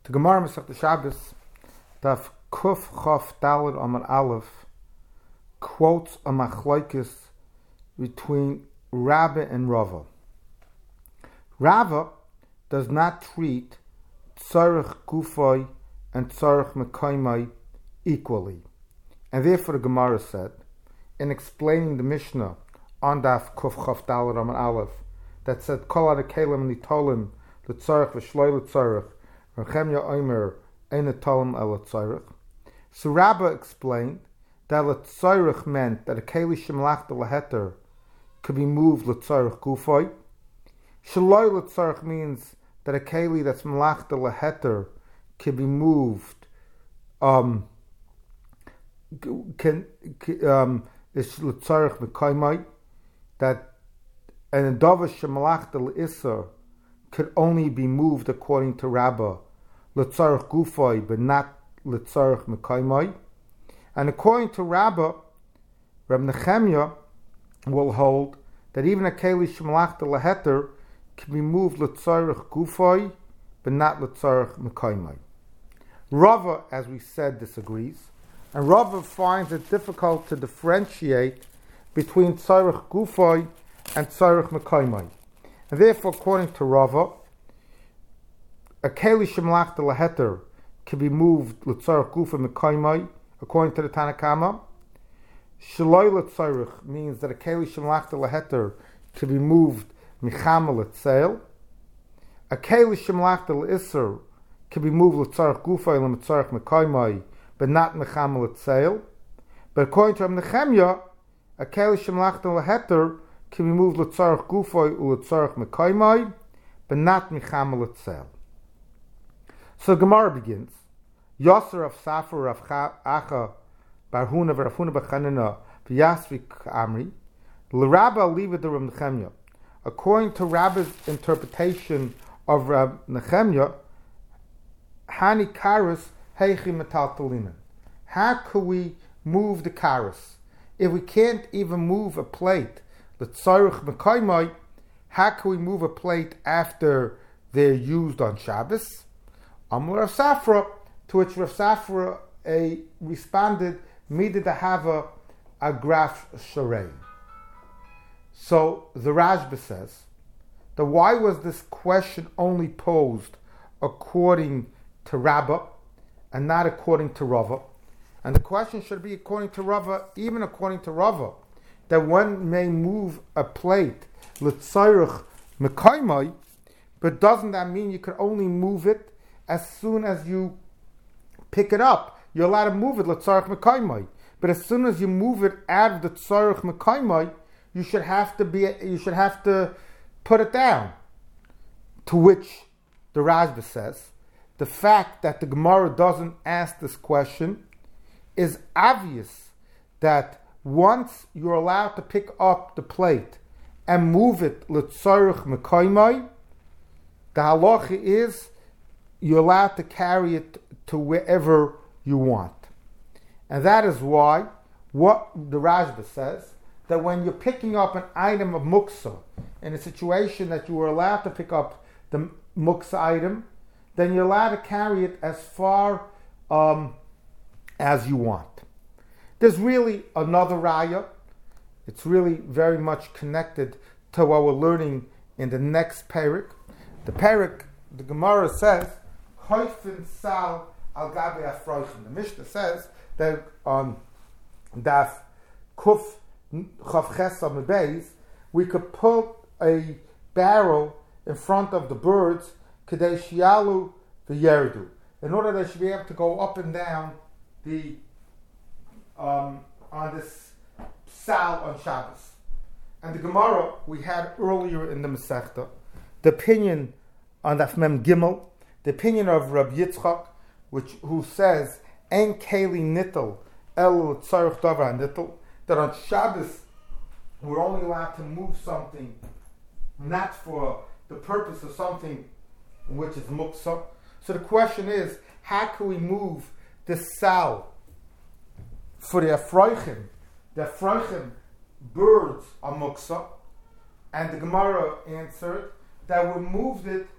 The Gemara Masechta Shabbos, Daf Kuf Chof Daled Amar Aleph, quotes a machlokes between Rabba and Rava. Rava does not treat tzarech gufay and tzarech mekaymai equally, and therefore the Gemara said, in explaining the Mishnah on Daf Kuf Chof Daled Amar Aleph, that said Kol Adikelim Nitolim L'Tzarech V'Shloi L'Tzarech Rechemya Omer Ein Nitolim El L'Tzarech. So Rabba explained that L'Tzarech meant that a Keli Shemlachta L'Heter could be moved L'Tzarech Gufay. Shloi L'Tzarech means that a Keli that's Melachta L'Heter can be moved is L'Tzarech Mekaymai, that and a Dava Shemalachta L'Isser could only be moved according to Rabbah L'Tzarech Gufay, but not L'Tzarech Mekaymai. And according to Rabbah, Reb Nechemya will hold that even a Keli Shemalachta L'Heter can be moved L'Tzarech Gufay, but not L'Tzarech Mekaymai. Rava, as we said, disagrees, and Rava finds it difficult to differentiate between Tzarech Gufay and Tzarech Mekaymai. And therefore, according to Rava, a Keli Shemlachta L'Heter can be moved L'Tzarech Gufay Mekaymai, according to the Tanakama. Shloi L'Tzarech means that a Keli Shemlachta L'Heter can be moved Michama L'Tzeil. A Keli Shemlachta L'Isser can be moved L'Tzarech Gufay L'Tzarech Mekaymai, but not Michama L'Tzeil. But according to Reb Nechemya, a Keli Shemlachta L'Heter can be moved L'Tzarech Gufay L'Tzarech Mekaymai, but not Michama L'Tzeil. So Gemara begins. Yosser of Safar of Acha Barhuna V'Rafuna B'Chanina V'Yasvik Amri L'Rabba Liva de Reb Nechemya. According to Rabba's interpretation of Reb Nechemya, Hani Karas Heichi Metaltalinen. How could we move the Karas? If we can't even move a plate, the Tzarech Mekaymai, how can we move a plate after they're used on Shabbos? Amar Rav Safra, to which Rav Safra responded, Mida Dahava Agraf Sharei. So the Rashba says that why was this question only posed according to Rabbah and not according to Rava? And the question should be according to Rava, even according to Rava, that one may move a plate L'Tzarech Mekaymai, but doesn't that mean you could only move it as soon as you pick it up? You're allowed to move it L'Tzarech Mekaymai, but as soon as you move it out of the Tzarech Mekaymai, you should have to put it down. To which the Rashba says, the fact that the Gemara doesn't ask this question is obvious that once you're allowed to pick up the plate and move it L'Tzarech Mekaymai, the halacha is you're allowed to carry it to wherever you want. And that is why what the Rashba says, that when you're picking up an item of muksa in a situation that you were allowed to pick up the muksa item, then you're allowed to carry it as far as you want. There's really another raya. It's really very much connected to what we're learning in the next parak. The parak, the Gemara says, Hoifin sal al gabe afroichin. The Mishnah says that on Daf Kuf Chav Chesam Beis, we could put a barrel in front of the birds, Kadei Shialu V'Yerdu, in order they should be able to go up and down the on this sal on Shabbos. And the Gemara we had earlier in the Masechta, the opinion on Daf Mem Gimel, the opinion of Rabbi Yitzchak, who says En Keli Nittel El Tzarech Davar Nittel, that on Shabbos we're only allowed to move something not for the purpose of something which is muksa. So the question is, how can we move this sal for the afroichim? The afroichim birds are muksa, and the Gemara answered that we moved it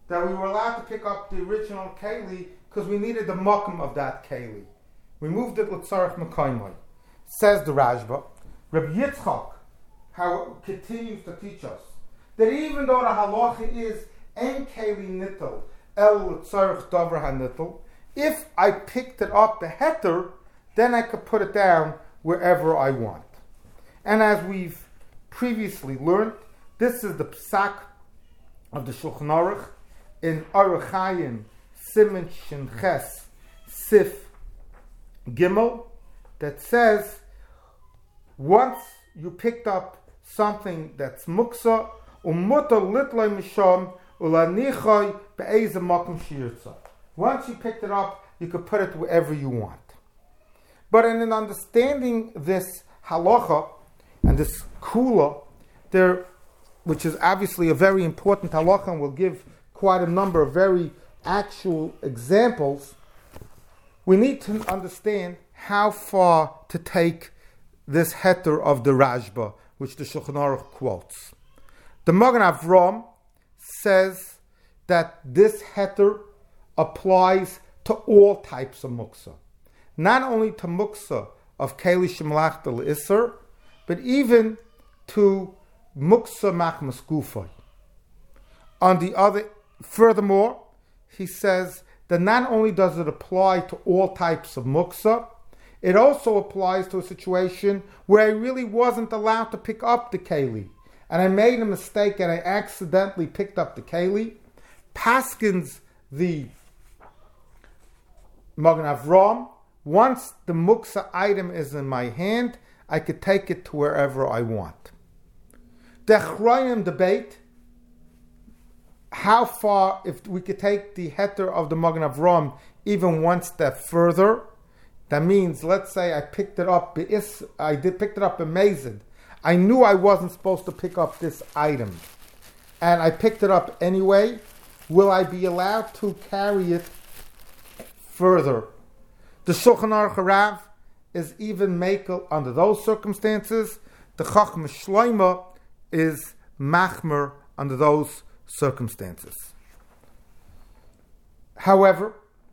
that we were allowed to pick up the original keli because we needed the makom of that keli. We moved it l'tzarech mekaymai. Says the Rashba, Rabbi Yitzchak, how it continues to teach us that even though the halacha is en keli nittel el l'tzarech davar hanittel, if I picked it up the heter, then I could put it down wherever I want. And as we've previously learned, this is the psak of the Shulchan Aruch in Aruch Chaim Siman Shin Ches Sif Gimel that says once you picked up something that's muksa umuta litlay misham ulanichai be'ezem makom shirtza. Once you picked it up, you could put it wherever you want. But in understanding this halacha and this kula, there, which is obviously a very important halacha, and we'll give quite a number of very actual examples, we need to understand how far to take this heter of the Rashba, which the Shulchan Aruch quotes. The Magen Avram says that this heter applies to all types of muksa. Not only to muksa of keli shemalach del iser, but even to muksa machmas gufay. On the other, furthermore, he says that not only does it apply to all types of muksa, it also applies to a situation where I really wasn't allowed to pick up the keli, and I made a mistake and I accidentally picked up the keli. Paskins the Magen Avram, once the muksa item is in my hand, I could take it to wherever I want. The Achrayim debate how far, if we could take the heter of the Magen Avram even one step further. That means, let's say I picked it up, picked it up amazing. I knew I wasn't supposed to pick up this item, and I picked it up anyway. Will I be allowed to carry it further? The Shulchan Aruch Harav is even makel under those circumstances. The Chacham Shloima is machmer under those circumstances. However,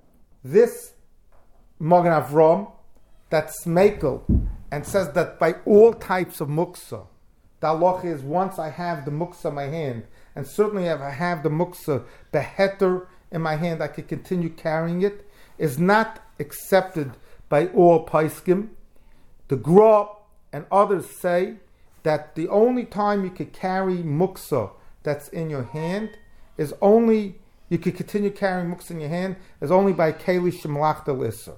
this Magen Avram that's makel and says that by all types of muksa, the halacha is once I have the muksa in my hand, and certainly if I have the muksa, the heter in my hand, I can continue carrying it, is not accepted by all paiskim. The Gra and others say that the only time you could carry muksa that's in your hand is only, you could continue carrying muksa in your hand, is only by keli shemalach del iser.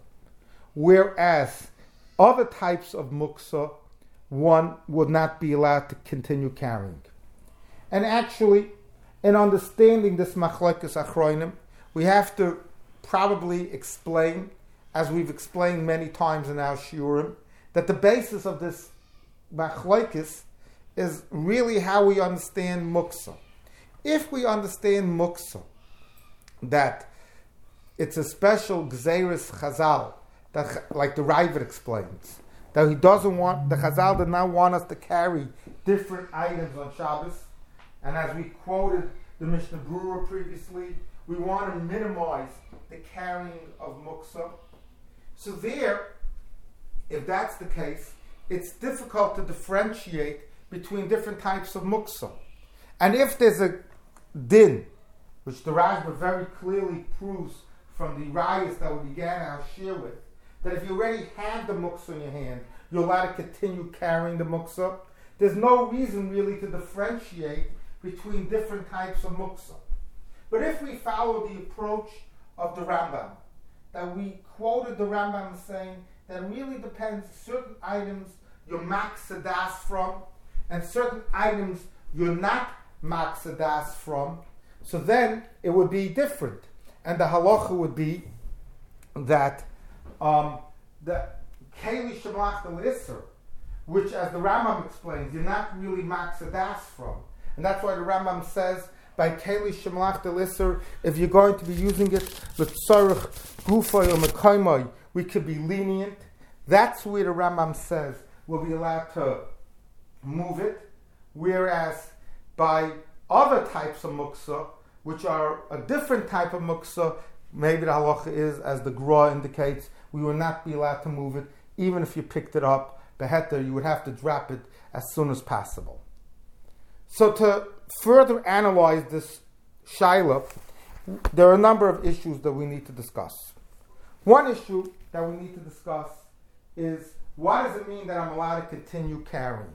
Whereas other types of muksa, one would not be allowed to continue carrying. And actually, in understanding this machlokes achronim, we have to probably explain, as we've explained many times in our shiurim, that the basis of this machlokes is really how we understand muksa. If we understand muksa, that it's a special gzeiras chazal, that, like the Ravid explains, that he doesn't want, the Chazal did not want us to carry different items on Shabbos, and as we quoted the Mishnah Berurah previously, we want to minimize the carrying of muksa. So there, if that's the case, it's difficult to differentiate between different types of muksa. And if there's a din, which the Rashba very clearly proves from the rayas that we began our shir with, that if you already have the muksa in your hand, you're allowed to continue carrying the muksa. There's no reason really to differentiate between different types of muksa. But if we follow the approach of the Rambam, that we quoted the Rambam saying that it really depends, certain items you're maksadas from, and certain items you're not maksadas from, so then it would be different. And the halacha would be that the keli shemalach del iser, which, as the Rambam explains, you're not really maksadas from, and that's why the Rambam says by keli shemalach del iser, if you're going to be using it l'tzarech gufay or mekaymai, we could be lenient. That's where the Rambam says we'll be allowed to move it. Whereas by other types of muksa, which are a different type of muksa, maybe the halacha is, as the Gra indicates, we will not be allowed to move it, even if you picked it up, beheter, you would have to drop it as soon as possible. So to further analyze this shaila, there are a number of issues that we need to discuss. One issue that we need to discuss is, what does it mean that I'm allowed to continue carrying?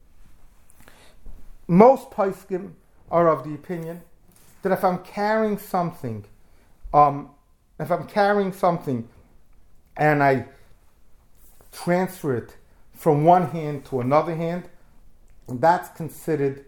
Most poskim are of the opinion that if I'm carrying something, and I transfer it from one hand to another hand, that's considered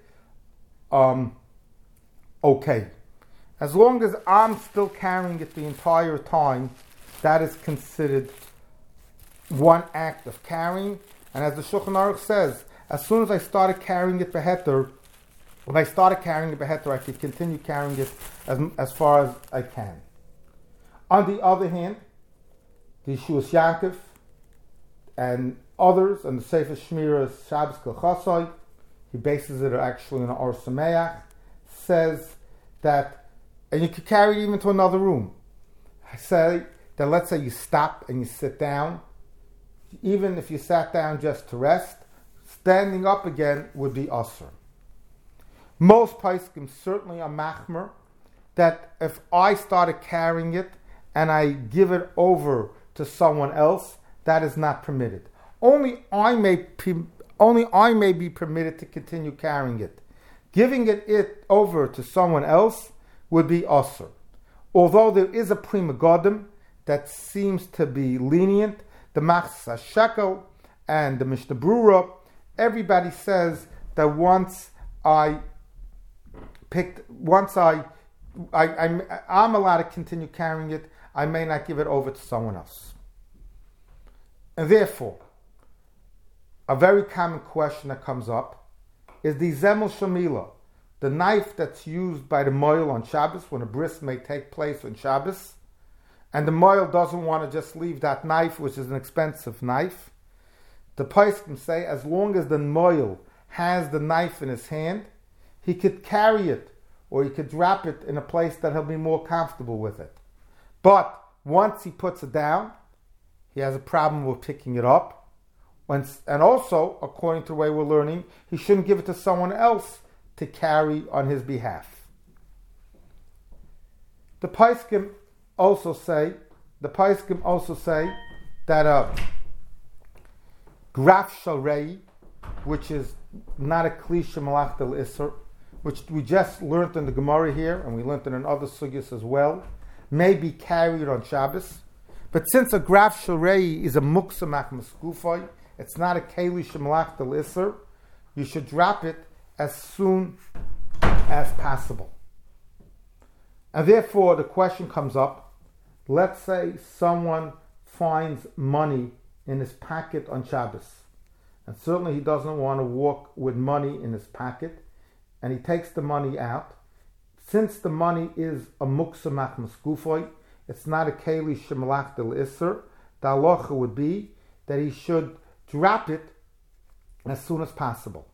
okay. As long as I'm still carrying it the entire time, that is considered one act of carrying. And as the Shulchan Aruch says, as soon as I started carrying it beheter, I could continue carrying it as far as I can. On the other hand, the Yeshuas Yaakov and others, and the Sefer Shmira Shabbos Kol Chasai, he bases it actually in an Or Sameach, says that, and you could carry it even to another room. I say that, let's say you stop and you sit down, even if you sat down just to rest, standing up again would be asur. Most poskim certainly are machmer that if I started carrying it and I give it over to someone else, that is not permitted. Only I may be permitted to continue carrying it. Giving it over to someone else would be asur. Although there is a prima godim that seems to be lenient, the Machzas HaShekel and the Mishnah Brura, everybody says that once I'm allowed to continue carrying it, I may not give it over to someone else. And therefore, a very common question that comes up is the Zemel Shamila, the knife that's used by the Moil on Shabbos when a bris may take place on Shabbos, and the Moil doesn't want to just leave that knife, which is an expensive knife. The poskim say as long as the Moil has the knife in his hand, he could carry it or he could drop it in a place that he'll be more comfortable with it. But once he puts it down, he has a problem with picking it up. And also, according to the way we're learning, he shouldn't give it to someone else to carry on his behalf. The poskim also say that graf shalrei, which is not a klisha malachta l'isser, which we just learned in the Gemara here, and we learned it in other sugyas as well, may be carried on Shabbos. But since a graf shalrei is a muksa machmas gufay, it's not a keli shemalachta l'isser, you should drop it as soon as possible. And therefore the question comes up, let's say someone finds money in his pocket on Shabbos, and certainly he doesn't want to walk with money in his pocket, and he takes the money out. Since the money is a muksa machmas gufay, it's not a keli shemalachta l'isser, the halacha would be that he should drop it as soon as possible.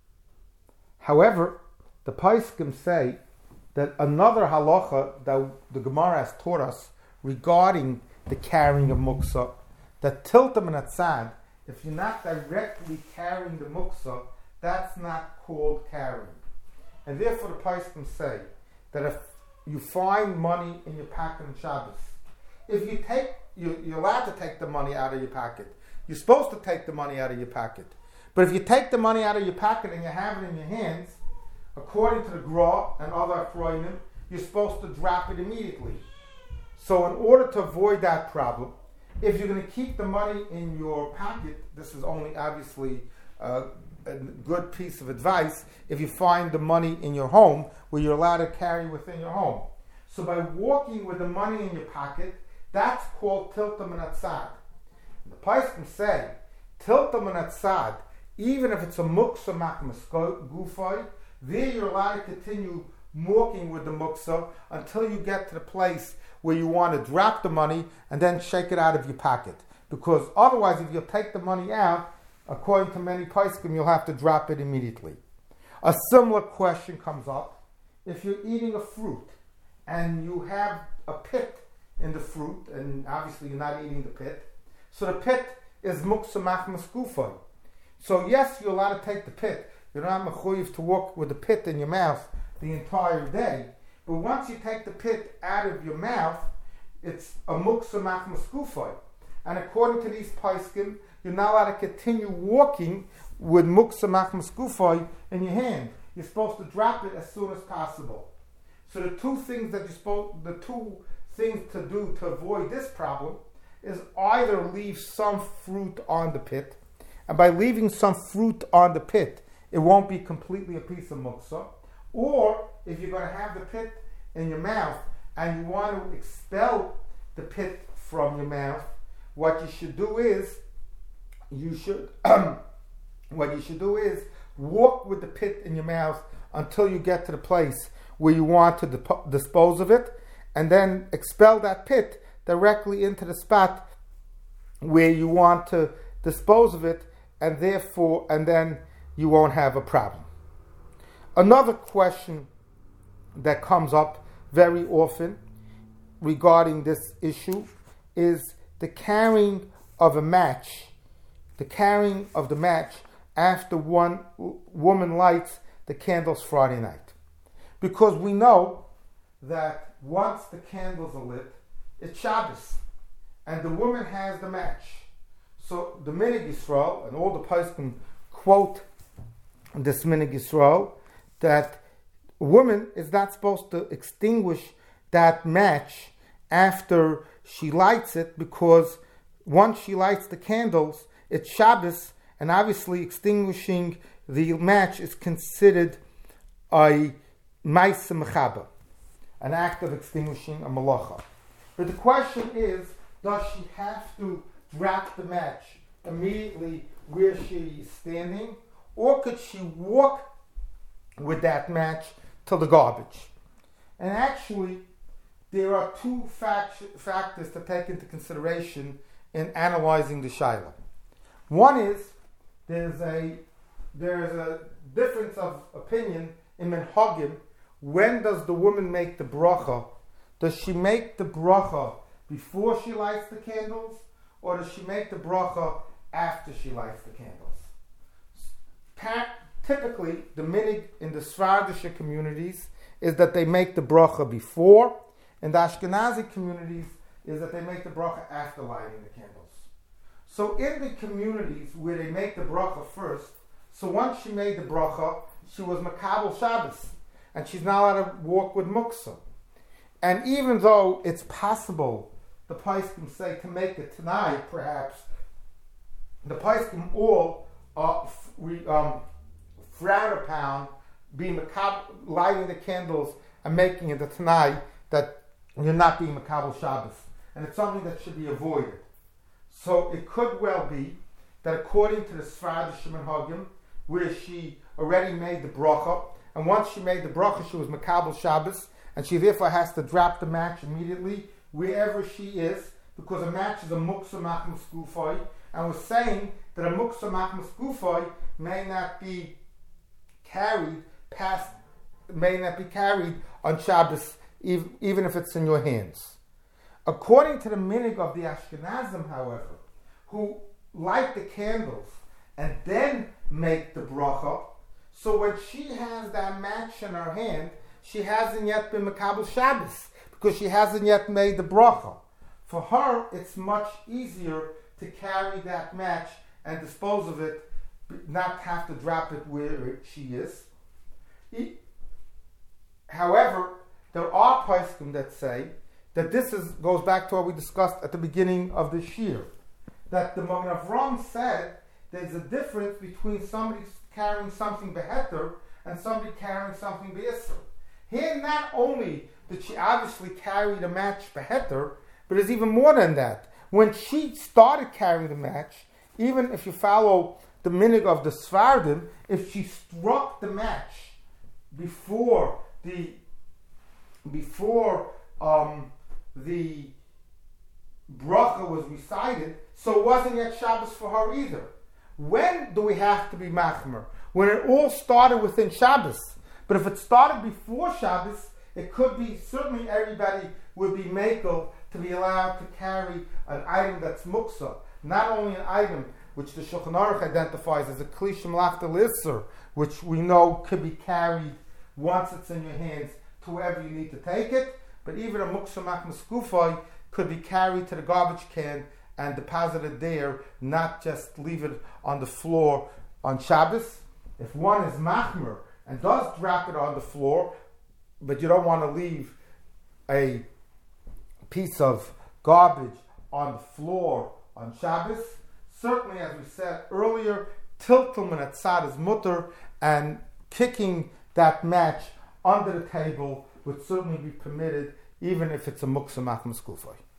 However, the poskim say that another halacha that the Gemara has taught us regarding the carrying of muksa, that tiltam and atzad, if you're not directly carrying the muksa, that's not called carrying. And therefore the poskim say that if you find money in your pocket on Shabbos, if you're allowed to take the money out of your pocket. You're supposed to take the money out of your pocket. But if you take the money out of your pocket and you have it in your hands, according to the Gra and other Achronim, you're supposed to drop it immediately. So in order to avoid that problem, if you're going to keep the money in your pocket, this is only obviously a good piece of advice if you find the money in your home where you're allowed to carry within your home. So by walking with the money in your pocket, that's called tiltam and atzad. The poskim say, tiltam and atzad, even if it's a muksa machmas gufay, there you're allowed to continue walking with the muksa until you get to the place where you want to drop the money and then shake it out of your pocket. Because otherwise, if you take the money out, according to many poskim, you'll have to drop it immediately. A similar question comes up if you're eating a fruit and you have a pit in the fruit, and obviously you're not eating the pit, so the pit is muksa machmas gufay. So yes, you're allowed to take the pit. You're not mechuyev to walk with the pit in your mouth the entire day. But once you take the pit out of your mouth, it's a muksa machmas gufay. And according to these paiskim, you're not allowed to continue walking with muksa machmas gufay in your hand. You're supposed to drop it as soon as possible. So the two things to do to avoid this problem is either leave some fruit on the pit, and by leaving some fruit on the pit, it won't be completely a piece of muksa. Or if you're going to have the pit in your mouth and you want to expel the pit from your mouth, what you should do is walk with the pit in your mouth until you get to the place where you want to dispose of it, and then expel that pit directly into the spot where you want to dispose of it, and then you won't have a problem. Another question that comes up very often regarding this issue is the carrying of the match after one woman lights the candles Friday night. Because we know that once the candles are lit, it's Shabbos, and the woman has the match. So the Minig Yisrael, and all the poskim quote this Minig Yisrael, that a woman is not supposed to extinguish that match after she lights it, because once she lights the candles, it's Shabbos, and obviously extinguishing the match is considered a Ma'aseh Mechaba, an act of extinguishing a malacha. But the question is, does she have to drop the match immediately where she is standing, or could she walk with that match to the garbage? And actually, there are two factors to take into consideration in analyzing the shaila. One is there's a difference of opinion in minhagim. When does the woman make the bracha? Does she make the bracha before she lights the candles, or does she make the bracha after she lights the candles? Typically, the minig in the Svardish communities is that they make the bracha before, and the Ashkenazi communities is that they make the bracha after lighting the candles. So in the communities where they make the bracha first, so once she made the bracha, she was makabel Shabbos, and she's not allowed to walk with muksa. And even though it's possible, the Paiskim say, to make it tonight, perhaps, the Paiskim all frown upon being lighting the candles and making it a tonight, that you're not being makabel Shabbos. And it's something that should be avoided. So it could well be that according to the Sfardish Minhagim, where she already made the bracha, and once she made the bracha, she was makabel Shabbos, and she therefore has to drop the match immediately wherever she is, because a match is a muksa machmas gufay, and we're saying that a muksa machmas gufay may not be carried on Shabbos, even if it's in your hands. According to the minig of the Ashkenazim, however, who light the candles and then make the bracha, so when she has that match in her hand, she hasn't yet been makabel Shabbos, because she hasn't yet made the bracha. For her, it's much easier to carry that match and dispose of it, not have to drop it where she is. However, there are poskim that say that this goes back to what we discussed at the beginning of this year, that the Magen Avraham said there's a difference between somebody carrying something beheter and somebody carrying something be'isr. Here, not only did she obviously carry the match beheter, but there's even more than that. When she started carrying the match, even if you follow the minig of the Sfardim, if she struck the match before the bracha was recited, so it wasn't yet Shabbos for her either. When do we have to be machmer? When it all started within Shabbos. But if it started before Shabbos, It could be, certainly everybody would be makel to be allowed to carry an item that's muksa, not only an item which the Shulchan Aruch identifies as a kli shemalachta l'isser, which we know could be carried once it's in your hands to wherever you need to take it, but even a muksa machmas gufay could be carried to the garbage can and deposited there, not just leave it on the floor on Shabbos. If one is machmer and does drop it on the floor, but you don't want to leave a piece of garbage on the floor on Shabbos, certainly, as we said earlier, tiltum and atzad is mutter, and kicking that match under the table would certainly be permitted, even if it's a muksa machmas gufay.